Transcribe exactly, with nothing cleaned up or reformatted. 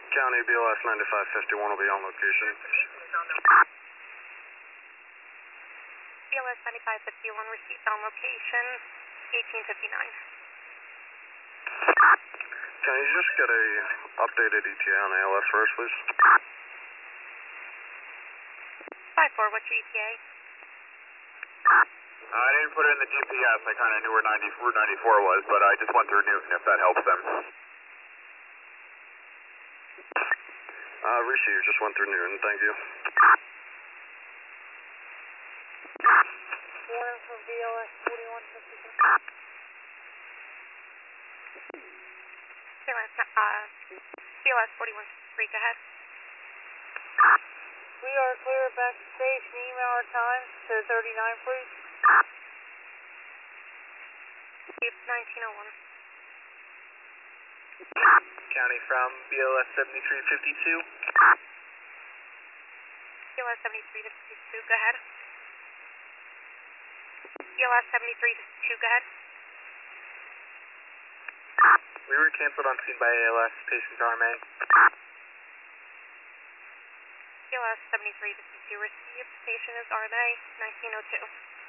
County B L S ninety-five fifty-one will be on location. B L S ninety-five fifty-one received on location, eighteen fifty-nine. Can you just get a updated E T A on A L S for us, please? five four, what's your E T A? Uh, I didn't put it in the G P S. I kind of knew where ninety, Route ninety-four was, but I just went through Newton, if that helps them. Uh, receive, just went through Newton, thank you. Warning for B L S forty-one fifty-two. B L S, uh, B L S forty-one fifty-three, go ahead. We are clear back to station. Email our time to thirty-nine, please. nineteen oh one. County from B L S seventy-three fifty-two. B L S seventy-three fifty-two, go ahead. B L S seventy-three fifty-two, go ahead. We were canceled on scene by A L S, patient's R M A. B L S seventy-three fifty-two received, patient is R M A, nineteen oh two.